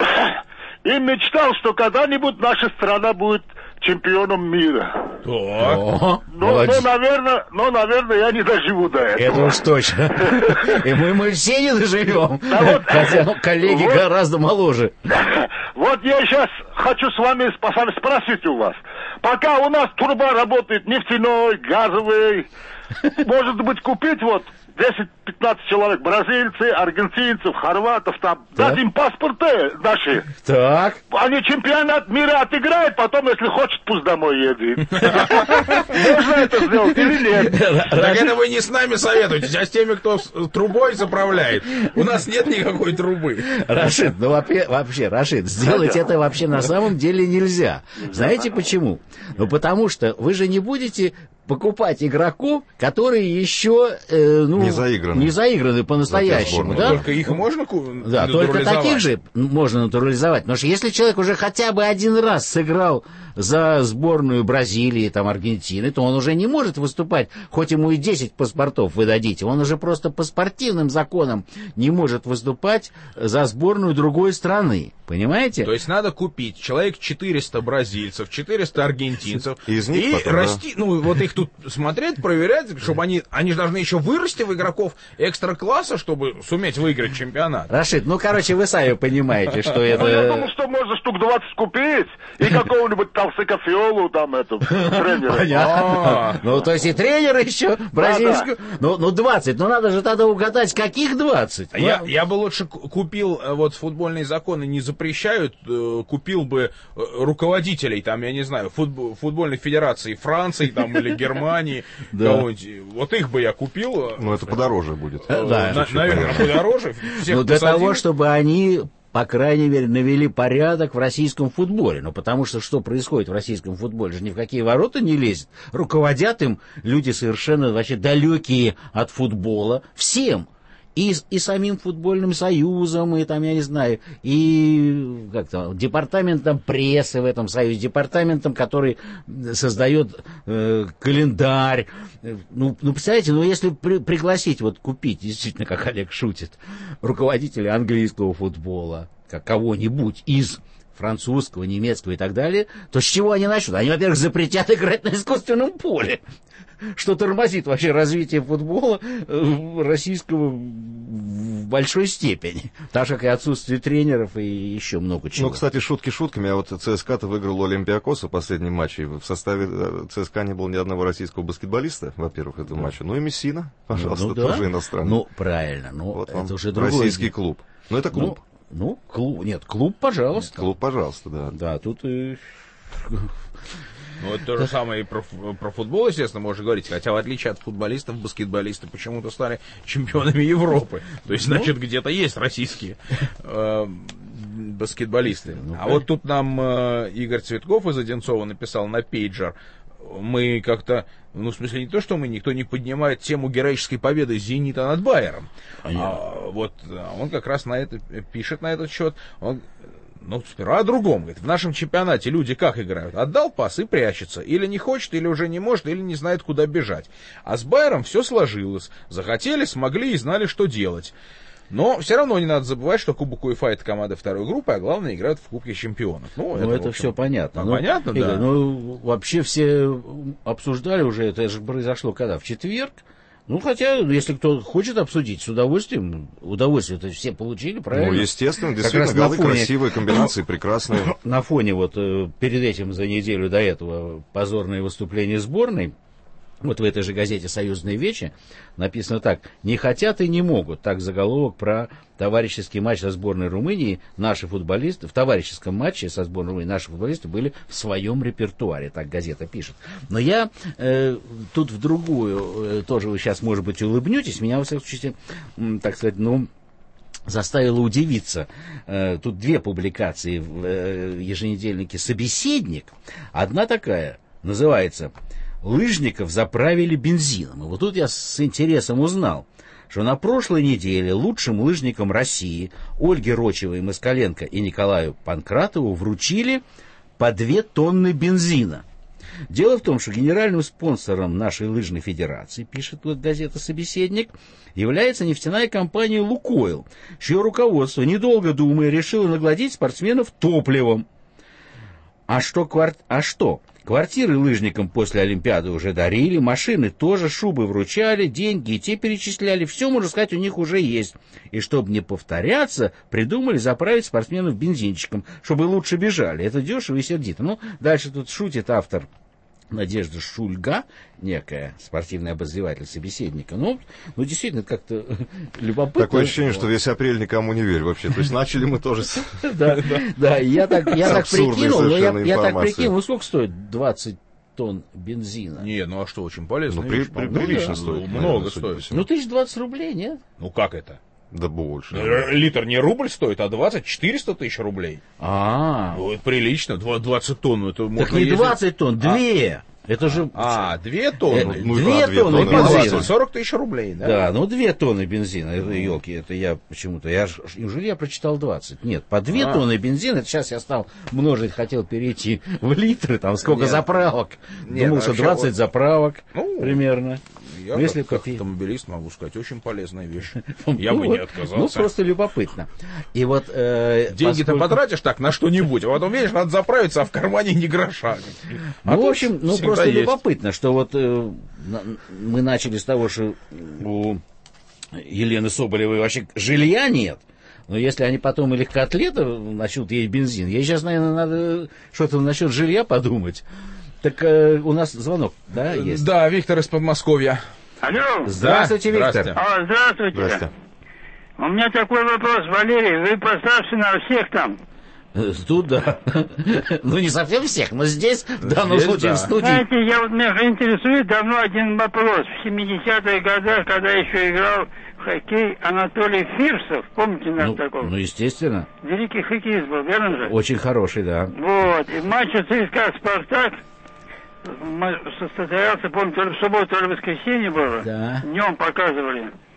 И мечтал, что когда-нибудь наша страна будет чемпионом мира. О, но, наверное, я не доживу до этого. Это уж точно. И мы все не доживем. Хотя коллеги гораздо моложе. Вот я сейчас хочу с вами спросить у вас. Пока у нас труба работает нефтяной, газовый, может быть, купить вот 10-15 человек, бразильцы, аргентинцев, хорватов, там, дать им паспорты наши. Так. Они чемпионат мира отыграют, потом, если хочет, пусть домой едет. Можно это сделать или нет? Так это вы не с нами советуетесь, а с теми, кто с трубой заправляет. У нас нет никакой трубы. Рашид, ну вообще, Рашид, сделать это вообще на самом деле нельзя. Знаете почему? Ну потому что вы же не будете покупать игроков, которые еще не заиграны по-настоящему. Да? Только их можно да, только таких же можно натурализовать. Потому что если человек уже хотя бы один раз сыграл за сборную Бразилии, там, Аргентины, то он уже не может выступать, хоть ему и 10 паспортов вы дадите, он уже просто по спортивным законам не может выступать за сборную другой страны. Понимаете? То есть надо купить человек 400 бразильцев, 400 аргентинцев из них и потом, расти, ну вот их тут смотреть, проверять, чтобы они же должны еще вырасти в игроков экстра-класса, чтобы суметь выиграть чемпионат. Рашид, ну короче, вы сами понимаете, что это... Я думаю, что можно штук 20 купить и какого-нибудь там Сыкофиолу, там, тренера. Понятно. Ну, то есть и тренера еще бразильского. Ну, 20. Но надо же тогда угадать, каких 20. Я бы лучше купил, вот футбольные законы не запрещают, купил бы руководителей, там, я не знаю, футбольной федерации Франции, там, или Германии, кого-нибудь. Вот их бы я купил. Ну, это подороже будет. Наверное, подороже. Ну, для того, чтобы они... по крайней мере, навели порядок в российском футболе. Ну, потому что что происходит в российском футболе? Же ни в какие ворота не лезет. Руководят им люди совершенно вообще далекие от футбола. Всем. и самим футбольным союзом, и там, я не знаю, и как-то департаментом прессы в этом союзе, департаментом, который создает календарь. Ну, представляете, если пригласить, вот купить, действительно, как Олег шутит, руководителя английского футбола, как кого-нибудь из французского, немецкого и так далее, то с чего они начнут? Они, во-первых, запретят играть на искусственном поле, что тормозит вообще развитие футбола российского в большой степени. Так же, как и отсутствие тренеров и еще много чего. Ну, кстати, шутки шутками, а вот ЦСКА-то выиграл у Олимпиакоса в последнем матче. В составе ЦСКА не было ни одного российского баскетболиста, во-первых, этого матча. Ну и Мессина, пожалуйста, тоже иностранный. Ну, правильно. Ну, вот это уже другой российский клуб. Ну, это клуб. Клуб. Нет, клуб, пожалуйста. Клуб, пожалуйста, да. Да, тут и... Ну, это то же самое и про футбол, естественно, можно говорить. Хотя, в отличие от футболистов, баскетболисты почему-то стали чемпионами Европы. То есть, значит, где-то есть российские баскетболисты. А вот тут нам Игорь Цветков из Одинцова написал на пейджер. Мы как-то, в смысле, не то, что никто не поднимает тему героической победы «Зенита» над Байером. Он как раз пишет на этот счет. Сперва о другом. Говорит, в нашем чемпионате люди как играют? Отдал пас и прячется. Или не хочет, или уже не может, или не знает, куда бежать. А с Байером все сложилось. Захотели, смогли и знали, что делать. Но все равно не надо забывать, что Кубок УЕФА — это команда второй группы, а главное, играют в Кубке чемпионов. Это все понятно. Понятно, да. Вообще все обсуждали уже, это же произошло когда? В четверг? Хотя, если кто хочет обсудить, с удовольствием, удовольствие-то все получили, правильно? Естественно, действительно, голы красивые, комбинации прекрасные. На фоне перед этим, за неделю до этого, позорное выступление сборной, в этой же газете «Союзные вечи» написано так: «Не хотят и не могут». Так заголовок про товарищеский матч со сборной Румынии. Наши футболисты, в товарищеском матче со сборной Румынии наши футболисты были в своем репертуаре, так газета пишет. Но я тут в другую, тоже вы сейчас, может быть, улыбнетесь, меня, во всяком случае, так сказать, заставило удивиться. Тут две публикации в еженедельнике «Собеседник». Одна такая, называется «Лыжников заправили бензином». И вот тут я с интересом узнал, что на прошлой неделе лучшим лыжникам России Ольге Рочевой, Москаленко и Николаю Панкратову вручили по 2 тонны бензина. Дело в том, что генеральным спонсором нашей лыжной федерации, пишет газета «Собеседник», является нефтяная компания «Лукойл», чье руководство, недолго думая, решило нагладить спортсменов топливом. А что? Квартиры лыжникам после Олимпиады уже дарили, машины тоже, шубы вручали, деньги и те перечисляли. Все, можно сказать, у них уже есть. И чтобы не повторяться, придумали заправить спортсменов бензинчиком, чтобы лучше бежали. Это дешево и сердито. Дальше тут шутит автор Надежда Шульга, некая спортивный обозреватель «Собеседника». Действительно, как-то любопытно. Такое ощущение, что весь апрель никому не верь вообще. То есть начали мы тоже с... Да, я так прикинул, сколько стоит 20 тонн бензина? Не, а что, очень полезно. Прилично стоит. Много стоит. 1020 рублей, нет? Как это? Да больше. Литр не рубль стоит, а 400 тысяч рублей. Это прилично. 20 тонн. Это так не 20 тонн, 2. Это же... 2 тонны. 2 тонны бензина. 40 тысяч рублей, да? Да, 2 тонны бензина. Елки, это я почему-то... Неужели я прочитал 20? Нет, по 2 тонны бензина. Это сейчас я стал множить, хотел перейти в литры, там сколько заправок. Думал, что 20 заправок примерно. Я как автомобилист могу сказать, очень полезная вещь. Я бы не отказался. Просто любопытно. И деньги-то потратишь так на что-нибудь, а потом, видишь, надо заправиться, а в кармане ни гроша. В общем, просто любопытно, что мы начали с того, что у Елены Соболевой вообще жилья нет. Но если они потом и легкоатлеты начнут есть бензин, ей сейчас, наверное, надо что-то насчет жилья подумать. Так у нас звонок, да, есть? Да, Виктор из Подмосковья. Алло. Здравствуйте, Виктор. Здравствуйте. Здравствуйте. У меня такой вопрос, Валерий. Вы поставьте на всех там. Тут, да. Не совсем всех, но здесь, в данном случае, в студии. Знаете, меня интересует давно один вопрос. В 70-х годах, когда еще играл в хоккей Анатолий Фирсов, помните нас такого? Естественно. Великий хоккеист был, верно же? Очень хороший, да. И матч ЦСКА «Спартак» состоялся, помню, то ли в субботу, то ли в воскресенье было. Да. Днем показывали.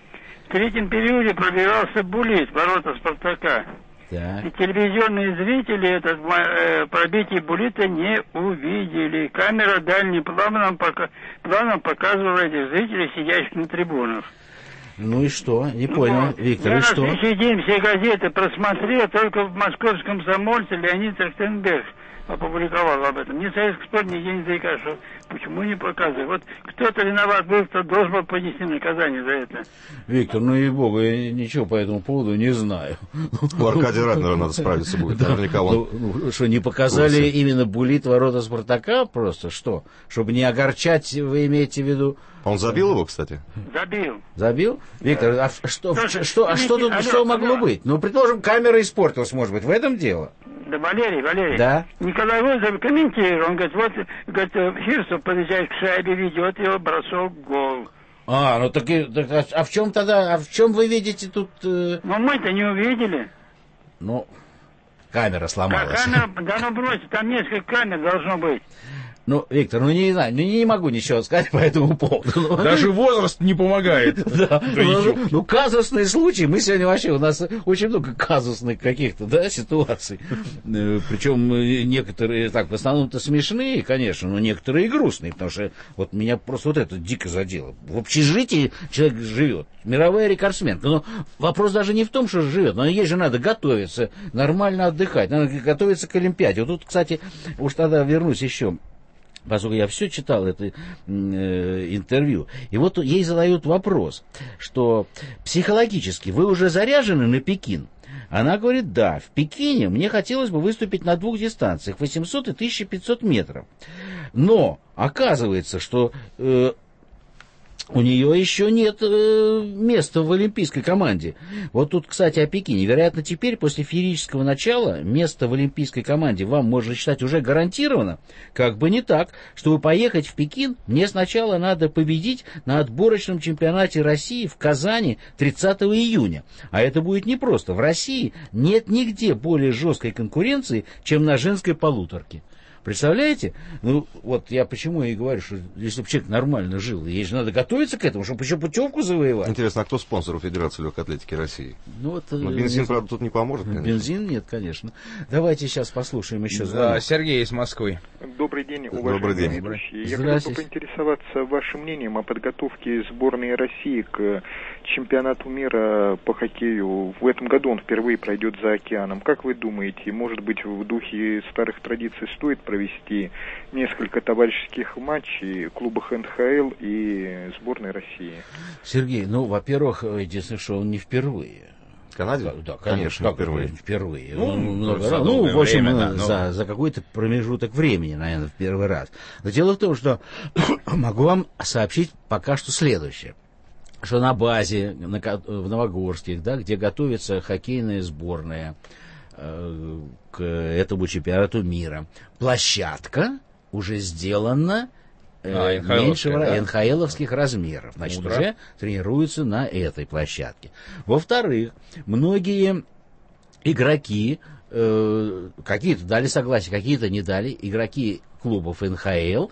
В третьем периоде пробирался Булит, ворота «Спартака». Так. И телевизионные зрители это пробитие Булита не увидели. Камера дальним планом показывала этих зрителей, сидящих на трибунах. Ну и что? Не понял, Виктор, и что? Я на следующий день все газеты просмотрел, только в «Московском комсомольце» Леонид Трахтенберг опубликовал об этом. Ни советский спорт нигде не заикает, что почему не показывают. Вот кто-то виноват был, кто должен был понести наказание за это. Виктор, ну и богу, я ничего по этому поводу не знаю. У Аркадия Ратнера надо справиться будет. Наверняка он... Что, не показали именно Булит ворота «Спартака» просто? Что? Чтобы не огорчать, вы имеете в виду? Он забил его, кстати? Забил. Забил? Виктор, а что тут могло быть? Ну, предположим, камера испортилась, может быть, в этом дело? Да, Валерий. Да. Николай Возов комментировал, он говорит, вот, Фирсов подъезжает к шайбе, ведет его, бросок, гол. Ну так а в чем тогда, в чем вы видите тут... Ну, мы-то не увидели. Ну, камера сломалась. Да бросьте, там несколько камер должно быть. Ну, Виктор, не знаю, не могу ничего сказать по этому поводу. Даже возраст не помогает. Да. Казусные случаи, мы сегодня вообще, у нас очень много казусных каких-то, да, ситуаций. Причем некоторые, так, в основном-то смешные, конечно, но некоторые и грустные, потому что вот меня просто вот это дико задело. В общежитии человек живет, мировая рекордсменка, но вопрос даже не в том, что живет, но ей же надо готовиться, нормально отдыхать, надо готовиться к Олимпиаде. Вот тут, кстати, уж тогда вернусь еще, поскольку я все читал это интервью, и вот ей задают вопрос, что психологически вы уже заряжены на Пекин? Она говорит, да, в Пекине мне хотелось бы выступить на 2 дистанциях, 800 и 1500 метров. Но оказывается, что у нее еще нет места в олимпийской команде. Вот тут, кстати, о Пекине. Вероятно, теперь, после феерического начала, место в олимпийской команде вам, можно считать, уже гарантировано. Как бы не так. Чтобы поехать в Пекин, мне сначала надо победить на отборочном чемпионате России в Казани 30 июня. А это будет непросто. В России нет нигде более жесткой конкуренции, чем на женской полуторке. Представляете? Ну, вот я почему и говорю, что если бы человек нормально жил, ей же надо готовиться к этому, чтобы еще путевку завоевать. Интересно, а кто спонсор у Федерации легкой атлетики России? Ну, бензин, правда, тут не поможет, конечно. Бензин нет, конечно. Давайте сейчас послушаем еще звонок. Да, Сергей из Москвы. Добрый день, уважаемые ведущие. Я хотел бы поинтересоваться вашим мнением о подготовке сборной России к чемпионату мира по хоккею. В этом году он впервые пройдет за океаном. Как вы думаете, может быть, в духе старых традиций стоит провести несколько товарищеских матчей в клубах НХЛ и сборной России? Сергей, ну, во-первых, единственное, что он не впервые. В Канаде? Да, конечно, впервые. Ну, в общем, за какой-то промежуток времени, наверное, в первый раз. Но дело в том, что могу вам сообщить пока что следующее. Что на базе в Новогорске, да, где готовится хоккейная сборная к этому чемпионату мира, площадка уже сделана меньшего НХЛовских размеров. Значит, уже тренируются на этой площадке. Во-вторых, многие игроки, какие-то дали согласие, какие-то не дали, игроки клубов НХЛ,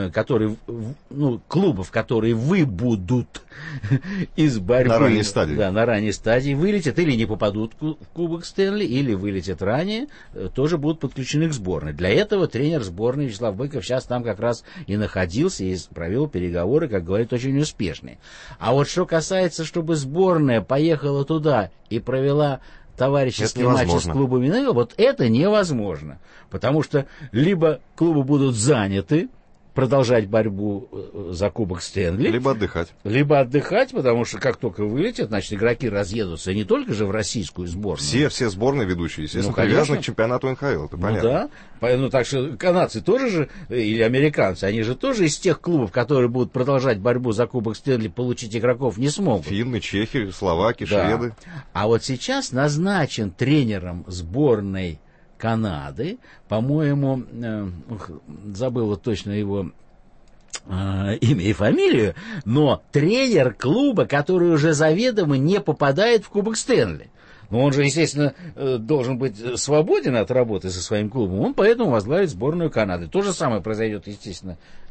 клубов, которые выбудут из борьбы на ранней стадии. Да, на ранней стадии, вылетят или не попадут в Кубок Стэнли, или вылетят ранее, тоже будут подключены к сборной. Для этого тренер сборной Вячеслав Быков сейчас там как раз и находился, и провел переговоры, как говорят, очень успешные. А вот что касается, чтобы сборная поехала туда и провела товарищеские матчи с клубами, вот это невозможно. Потому что либо клубы будут заняты, продолжать борьбу за Кубок Стэнли. Либо отдыхать, потому что как только вылетят, значит, игроки разъедутся не только же в российскую сборную. Все сборные ведущие, естественно, привязаны к чемпионату НХЛ, это понятно. Да, так что канадцы тоже же, или американцы, они же тоже из тех клубов, которые будут продолжать борьбу за Кубок Стэнли, получить игроков не смогут. Финны, чехи, словаки, шведы. А вот сейчас назначен тренером сборной Канады, по-моему, забыл вот точно его имя и фамилию, но тренер клуба, который уже заведомо не попадает в Кубок Стэнли. Но он же, естественно, должен быть свободен от работы со своим клубом. Он поэтому возглавит сборную Канады. То же самое произойдет, естественно,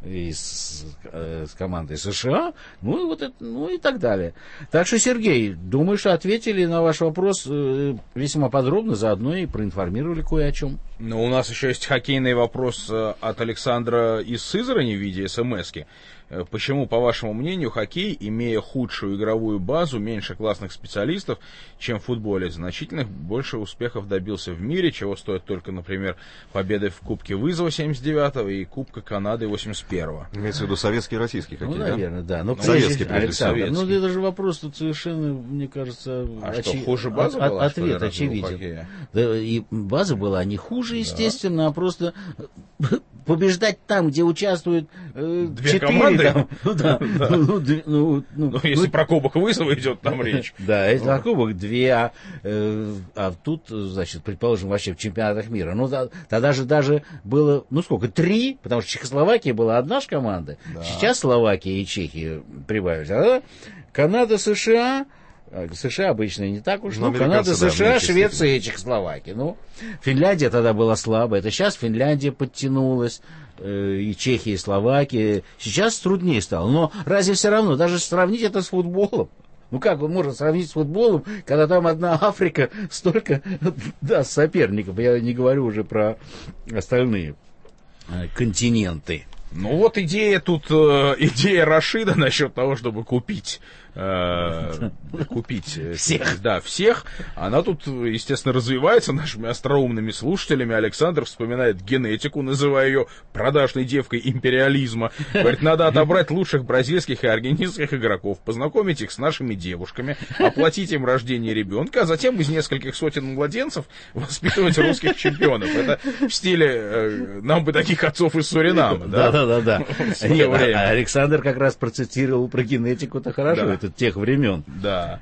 с командой США, ну и вот это, ну и так далее. Так что, Сергей, думаю, что ответили на ваш вопрос весьма подробно, заодно и проинформировали кое о чем. Ну, у нас еще есть хоккейный вопрос от Александра из Сызрани в виде смс-ки. Почему, по вашему мнению, хоккей, имея худшую игровую базу, меньше классных специалистов, чем в футболе, значительных больше успехов добился в мире, чего стоят только, например, победы в Кубке Вызова 79-го и Кубка Канады 81-го? Имеется в виду советский и российский хоккей, ну, наверное, да. Но советский, Александр, ну, это же вопрос тут совершенно, мне кажется... что, хуже база была? Ответ очевиден. Да, и база была не хуже, естественно, а просто... побеждать там, где участвуют 4 команды. Там, ну, да. Если про Кубок Вызова идет там речь. Да, если про Кубок 2, а тут, значит, предположим, вообще в чемпионатах мира. Ну, тогда же даже было, 3, потому что Чехословакия была одна же команда. Да. Сейчас Словакия и Чехия прибавились. А Канада, США... США обычно не так уж. Канада, США, Швеция и Чехословакия. Ну, Финляндия тогда была слабая. Это сейчас Финляндия подтянулась, и Чехия, и Словакия. Сейчас труднее стало. Но разве все равно, даже сравнить это с футболом? Ну, как можно сравнить с футболом, когда там одна Африка столько, соперников. Я не говорю уже про остальные континенты. Ну, вот идея Рашида насчет того, чтобы купить всех. Да, всех. Она тут, естественно, развивается нашими остроумными слушателями. Александр вспоминает генетику, называя ее продажной девкой империализма. Говорит, надо отобрать лучших бразильских и аргентинских игроков, познакомить их с нашими девушками, оплатить им рождение ребенка, а затем из нескольких сотен младенцев воспитывать русских чемпионов. Это в стиле «нам бы таких отцов из Суринама». Да. Александр как раз процитировал про генетику-то хорошо. Это тех времен. Да.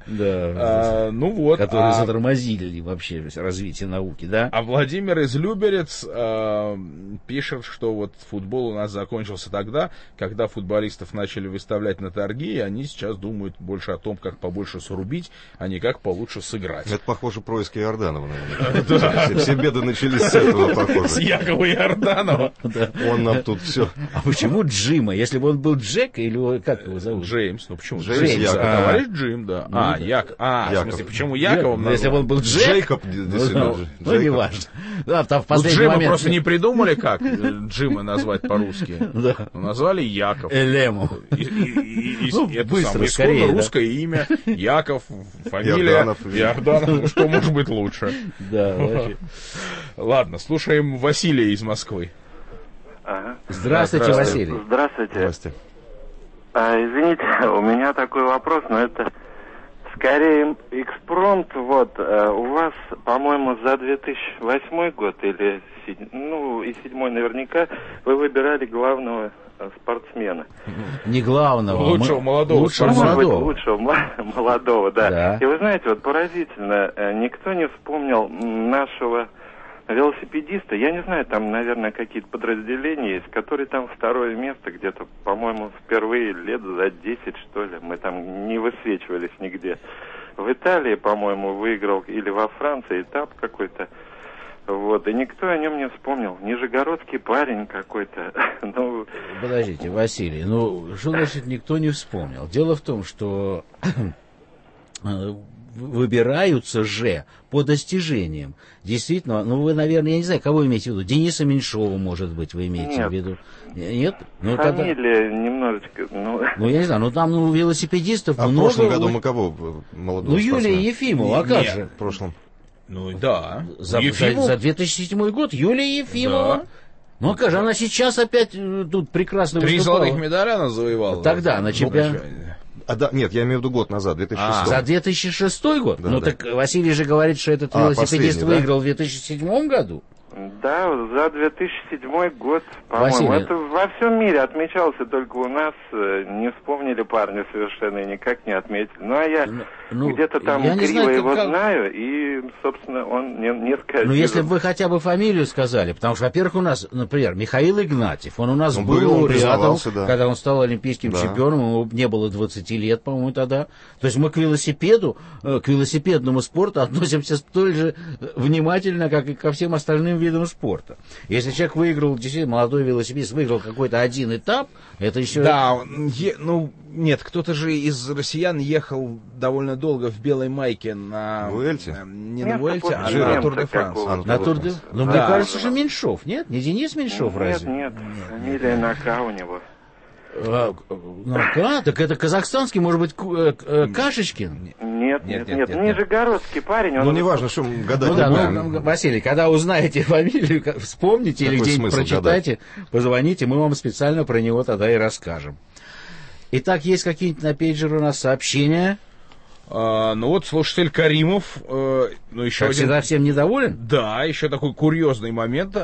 Которые затормозили вообще развитие науки, да? А Владимир из Люберец пишет, что вот футбол у нас закончился тогда, когда футболистов начали выставлять на торги, и они сейчас думают больше о том, как побольше срубить, а не как получше сыграть. Это похоже происки Иорданова, наверное. Все беды начались с этого, похоже. С Якова Иорданова. Он нам тут все. А почему Джима? Если бы он был Джек, или как его зовут? Джеймс. Ну почему? Джеймс. Говоришь Джим, да. В смысле, почему Яковом назвал? Если бы он был Джейкоб, ну не важно. Да, там в последний момент... Джима просто не придумали, как Джима назвать по-русски. Назвали Яков. Элему. Это самое исконно русское имя. Яков, фамилия. Иорданов. Что может быть лучше? Да, вообще. Ладно, слушаем Василия из Москвы. Здравствуйте, Василий. Здравствуйте. Извините, у меня такой вопрос, но это скорее экспромт. Вот, у вас, по-моему, за 2008 год или, и 2007 наверняка, вы выбирали главного спортсмена. Не главного. Лучшего молодого. Лучшего молодого, да. И вы знаете, вот поразительно, никто не вспомнил нашего велосипедиста. Я не знаю, там, наверное, какие-то подразделения есть, которые там второе место где-то, по-моему, впервые лет за 10, что ли. Мы там не высвечивались нигде. В Италии, по-моему, выиграл, или во Франции этап какой-то. Вот, и никто о нем не вспомнил. Нижегородский парень какой-то. Подождите, Василий, что значит никто не вспомнил? Дело в том, что выбираются же по достижениям. Действительно, вы, наверное, я не знаю, кого имеете в виду? Дениса Меньшова, может быть, вы имеете в виду? Нет? Фамилия немножечко... я не знаю, там велосипедистов много. А в прошлом году мы кого молодого Юлия Ефимова, а как же? В прошлом. Да. За 2007 год Юлия Ефимова. Да. А как же, она сейчас опять тут прекрасно 3 золотых медаля она завоевала. Тогда на чемпионате. Нет, я имею в виду год назад, 2006. За 2006 год? Да, так Василий же говорит, что этот велосипедист выиграл в 2007 году. Да, за 2007 год, по-моему. Василий. Это во всем мире отмечался, только у нас не вспомнили парня совершенно и никак не отметили. где-то там криво его знаю, и, собственно, он не скажет. Ну, если бы вы хотя бы фамилию сказали, потому что, во-первых, у нас, например, Михаил Игнатьев, он у нас был рядом, когда он стал олимпийским чемпионом, ему не было 20 лет, по-моему, тогда. То есть мы к велосипедному спорту относимся столь же внимательно, как и ко всем остальным видам спорта. Если человек выиграл, действительно, молодой велосипедист выиграл какой-то один этап, это еще... Да, нет, кто-то же из россиян ехал довольно долго в белой майке на... Вуэльте? Не на Вуэльте, а на Тур де Франс. На Тур де... Ну, мне кажется, что Меньшов, нет? Не Денис Меньшов, разве? Нет, фамилия Нака у него. Так это казахстанский, может быть, Кашечкин? Нет, нижегородский парень. Ну, неважно, что гадать. Ну да, Василий, когда узнаете фамилию, вспомните или где-нибудь прочитайте, позвоните, мы вам специально про него тогда и расскажем. Итак, есть какие-нибудь на пейджере у нас сообщения? Ну вот слушатель Каримов, еще один... всегда всем недоволен? Да, еще такой курьезный момент.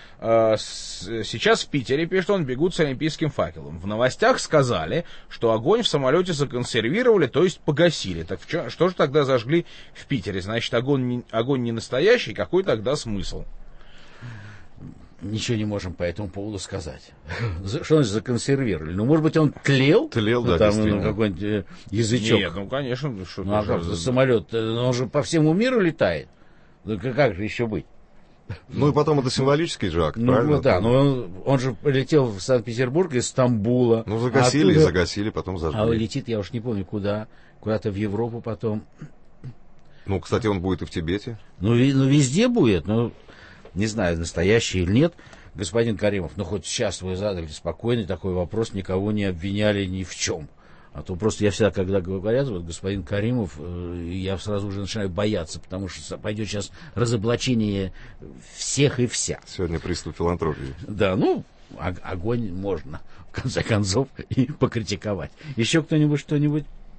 Сейчас в Питере, пишет он, бегут с олимпийским факелом. В новостях сказали, что огонь в самолете законсервировали, то есть погасили. Так что же тогда зажгли в Питере? Значит, огонь не настоящий, какой тогда смысл? Ничего не можем по этому поводу сказать. Что значит законсервировали? Ну, может быть, он тлел? Тлел, да, там какой-нибудь язычок. Нет, ну, конечно. Самолет, он же по всему миру летает. Ну, как же еще быть? Ну, и потом это символический же акт, правильно? Ну, да, но он же полетел в Санкт-Петербург из Стамбула. Ну, загасили, потом зажгли. А летит, я уж не помню, куда. Куда-то в Европу потом. Ну, кстати, он будет и в Тибете. Ну, везде будет, но... Не знаю, настоящий или нет. Господин Каримов, ну хоть сейчас вы задали спокойный такой вопрос, никого не обвиняли ни в чем. А то просто я всегда, когда говорят, вот господин Каримов, я сразу уже начинаю бояться, потому что пойдет сейчас разоблачение всех и вся. Сегодня приступ филантропии. Да, ну, огонь можно, в конце концов, и покритиковать. Еще кто-нибудь что-нибудь?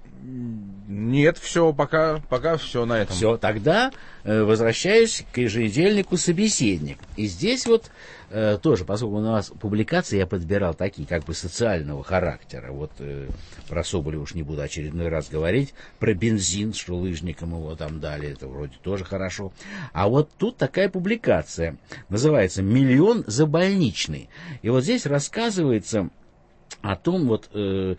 Нет, все, пока все на этом. Все, тогда возвращаюсь к еженедельнику «Собеседник». И здесь вот тоже, поскольку у нас публикации я подбирал такие, как бы социального характера. Вот про Соболева уж не буду очередной раз говорить. Про бензин, что лыжникам его там дали, это вроде тоже хорошо. А вот тут такая публикация. Называется «Миллион за больничный». И вот здесь рассказывается о том, вот...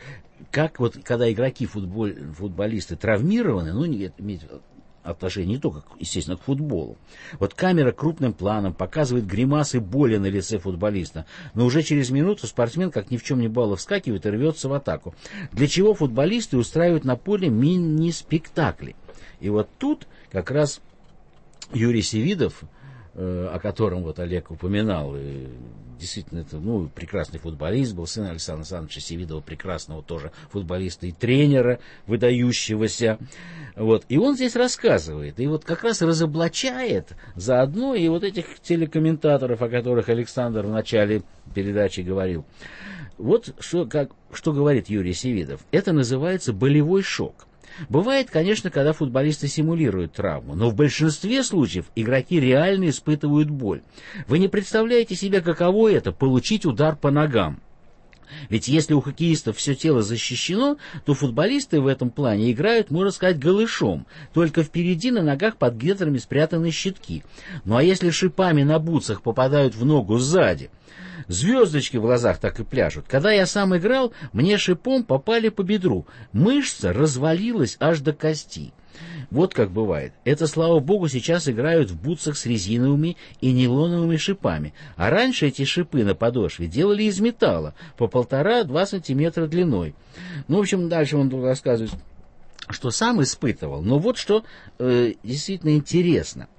как вот, когда игроки, футболисты травмированы, ну, иметь отношение не только, естественно, к футболу. Вот камера крупным планом показывает гримасы боли на лице футболиста, но уже через минуту спортсмен, как ни в чем не бывало, вскакивает и рвется в атаку. Для чего футболисты устраивают на поле мини-спектакли. И вот тут как раз Юрий Севидов, о котором вот Олег упоминал, действительно, это, ну, прекрасный футболист был, сын Александра Александровича Севидова, прекрасного тоже футболиста и тренера, выдающегося. Вот. И он здесь рассказывает, и вот как раз разоблачает заодно и вот этих телекомментаторов, о которых Александр в начале передачи говорил. Вот что говорит Юрий Севидов. Это называется болевой шок. Бывает, конечно, когда футболисты симулируют травму, но в большинстве случаев игроки реально испытывают боль. Вы не представляете себе, каково это – получить удар по ногам. Ведь если у хоккеистов все тело защищено, то футболисты в этом плане играют, можно сказать, голышом. Только впереди на ногах под гетрами спрятаны щитки. Ну а если шипами на бутсах попадают в ногу сзади, звездочки в глазах так и пляшут. Когда я сам играл, мне шипом попали по бедру. Мышца развалилась аж до кости. Вот как бывает. Это, слава богу, сейчас играют в бутсах с резиновыми и нейлоновыми шипами. А раньше эти шипы на подошве делали из металла по 1,5-2 сантиметра длиной. Ну, в общем, дальше он тут рассказывает, что сам испытывал. Но вот что действительно интересно.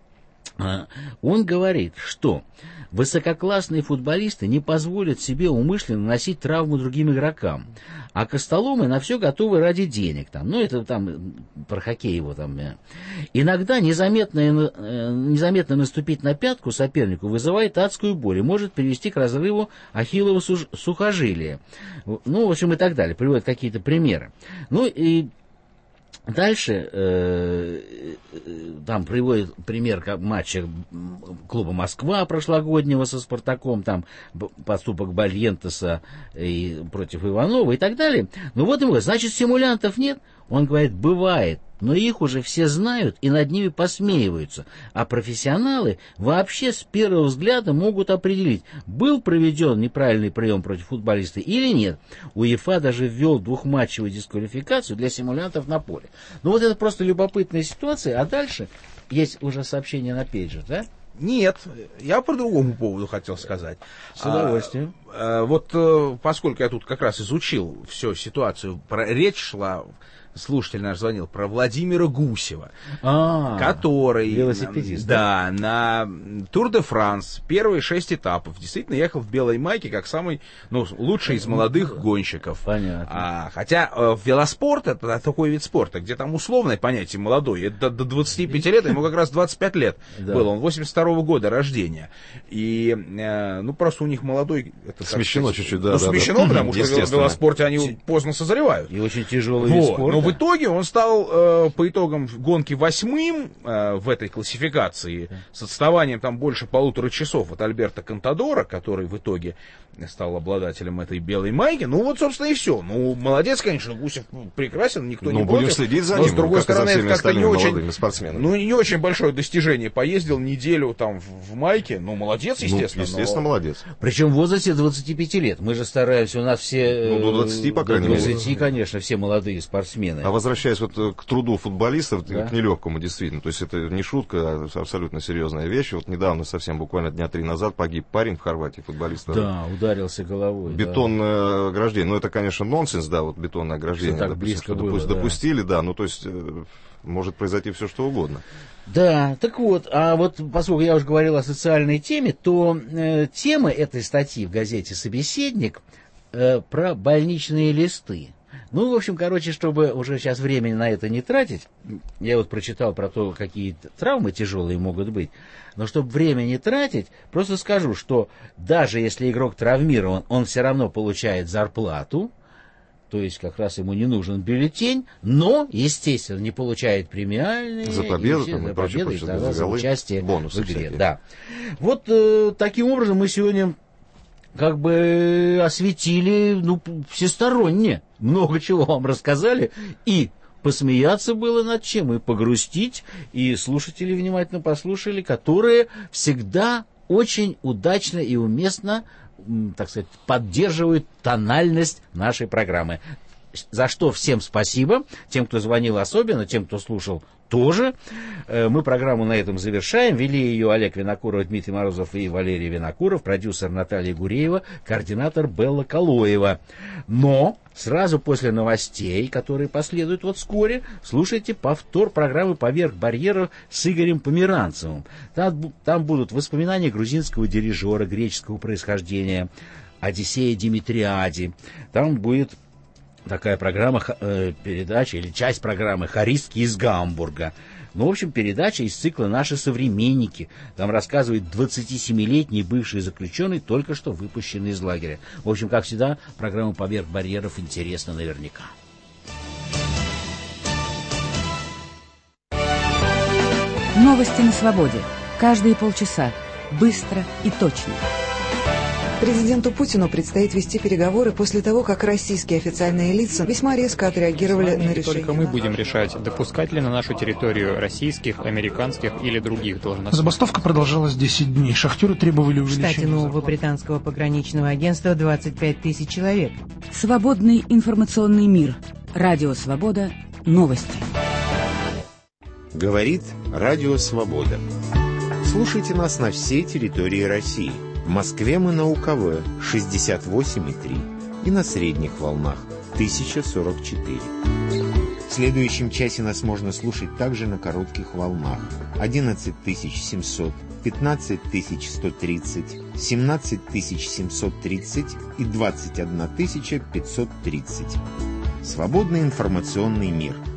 Он говорит, что высококлассные футболисты не позволят себе умышленно наносить травму другим игрокам, а костоломы на все готовы ради денег. Там, ну, это там про хоккей его там. Иногда незаметно наступить на пятку сопернику вызывает адскую боль и может привести к разрыву ахиллова сухожилия. Ну, в общем, и так далее. Приводят какие-то примеры. Ну, и дальше там приводит пример матча клуба «Москва» прошлогоднего со «Спартаком», там поступок Бальентеса против Иванова и так далее. Ну вот ему говорят, значит, симулянтов нет? Он говорит, бывает, но их уже все знают и над ними посмеиваются, а профессионалы вообще с первого взгляда могут определить, был проведен неправильный прием против футболиста или нет. УЕФА даже ввел двухматчевую дисквалификацию для симулянтов на поле. Ну вот это просто любопытная ситуация, а дальше есть уже сообщение на пейджер, да? Нет, я по другому поводу хотел сказать. С удовольствием. Вот поскольку я тут как раз изучил всю ситуацию, речь шла, слушатель наш звонил, про Владимира Гусева, который велосипедист, да, на Тур де Франс первые 6 этапов действительно ехал в белой майке как самый лучший из молодых гонщиков. Понятно. Хотя велоспорт это такой вид спорта, где там условное понятие молодой. Это до 25 лет, ему как раз 25 лет было. Он 82-го года рождения. И просто у них молодой... Это, смещено чуть-чуть, да. Смещено, потому что в велоспорте они поздно созревают. И очень тяжелый вид спорта. В итоге он стал по итогам гонки 8-м в этой классификации с отставанием там больше 1,5 часов от Альберто Контадора, который в итоге стал обладателем этой белой майки. Ну вот, собственно, и все. Ну, молодец, конечно, Гусев прекрасен, никто не против. Будем следить за ним, но, с другой стороны, это как-то не очень, не очень большое достижение. Поездил неделю там в майке, молодец, естественно. Естественно, молодец. Причем в возрасте 25 лет. Мы же стараемся, у нас все... до 20, по крайней мере. До 20, конечно, все молодые спортсмены. А возвращаясь вот к труду футболистов, к нелегкому, действительно, то есть это не шутка, а абсолютно серьезная вещь. Вот недавно, совсем буквально дня 3 назад, погиб парень в Хорватии, футболист. Да, ударился головой. Бетонное ограждение. Ну, это, конечно, нонсенс, да, вот бетонное ограждение. Что так близко было, допустили, да, то есть может произойти все, что угодно. Да, так вот, а вот поскольку я уже говорил о социальной теме, то тема этой статьи в газете «Собеседник» про больничные листы. Ну, в общем, чтобы уже сейчас времени на это не тратить, я вот прочитал про то, какие травмы тяжелые могут быть, но чтобы время не тратить, просто скажу, что даже если игрок травмирован, он все равно получает зарплату, то есть как раз ему не нужен бюллетень, но, естественно, не получает премиальные за победу, и за участие бонусы в игре. Всякие. Да. Вот таким образом мы сегодня как бы осветили всесторонне, много чего вам рассказали, и посмеяться было над чем, и погрустить, и слушатели внимательно послушали, которые всегда очень удачно и уместно, так сказать, поддерживают тональность нашей программы. За что всем спасибо, тем, кто звонил особенно, тем, кто слушал тоже. Мы программу на этом завершаем. Вели ее Олег Винокуров, Дмитрий Морозов и Валерий Винокуров, продюсер Наталья Гуреева, координатор Белла Калоева. Но сразу после новостей, которые последуют вот вскоре, слушайте повтор программы «Поверх барьеров» с Игорем Померанцевым. Там будут воспоминания грузинского дирижера греческого происхождения Одиссея Димитриади. Там будет такая программа, передача или часть программы «Хористки из Гамбурга». Ну, в общем, передача из цикла «Наши современники». Там рассказывает 27-летний бывший заключенный, только что выпущенный из лагеря. В общем, как всегда, программа «Поверх барьеров» интересна наверняка. Новости на свободе. Каждые полчаса. Быстро и точно. Президенту Путину предстоит вести переговоры после того, как российские официальные лица весьма резко отреагировали на решение. Только мы будем решать, допускать ли на нашу территорию российских, американских или других должностей. Забастовка продолжалась 10 дней. Шахтеры требовали увеличения. В штате нового британского пограничного агентства 25 тысяч человек. Свободный информационный мир. Радио «Свобода». Новости. Говорит Радио «Свобода». Слушайте нас на всей территории России. В Москве мы на УКВ 68,3 и на средних волнах 1044. В следующем часе нас можно слушать также на коротких волнах 11700, 15130, 17730 и 21530. Свободный информационный мир.